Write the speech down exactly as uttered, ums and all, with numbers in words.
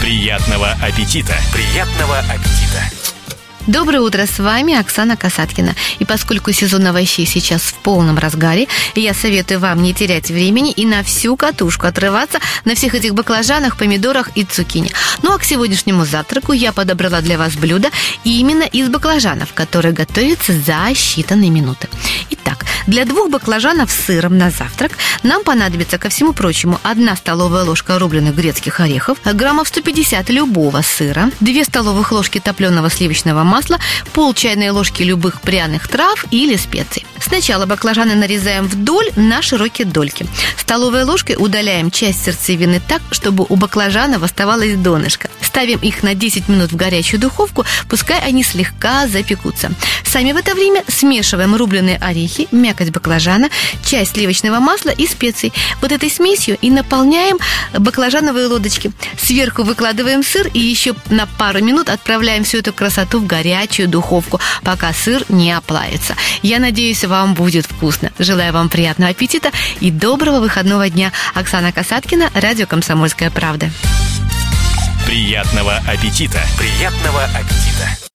Приятного аппетита! Приятного аппетита! Доброе утро, с вами Оксана Касаткина. И поскольку сезон овощей сейчас в полном разгаре, я советую вам не терять времени и на всю катушку отрываться на всех этих баклажанах, помидорах и цукини. Ну а к сегодняшнему завтраку я подобрала для вас блюдо именно из баклажанов, которые готовятся за считанные минуты. Итак, для двух баклажанов с сыром на завтрак нам понадобится, ко всему прочему, одна столовая ложка рубленых грецких орехов, граммов сто пятьдесят любого сыра, две столовых ложки топленого сливочного масла, пол чайной ложки любых пряных трав или специй. Сначала баклажаны нарезаем вдоль на широкие дольки. Столовой ложкой удаляем часть сердцевины так, чтобы у баклажанов оставалось донышко. Ставим их на десять минут в горячую духовку, пускай они слегка запекутся. Сами в это время смешиваем рубленые орехи, мякоть баклажана, часть сливочного масла и специй. Вот этой смесью и наполняем баклажановые лодочки. Сверху выкладываем сыр и еще на пару минут отправляем всю эту красоту в горячую духовку, пока сыр не оплавится. Я надеюсь, вам будет вкусно. Желаю вам приятного аппетита и доброго выходного дня. Оксана Касаткина, радио «Комсомольская правда». Приятного аппетита! Приятного аппетита!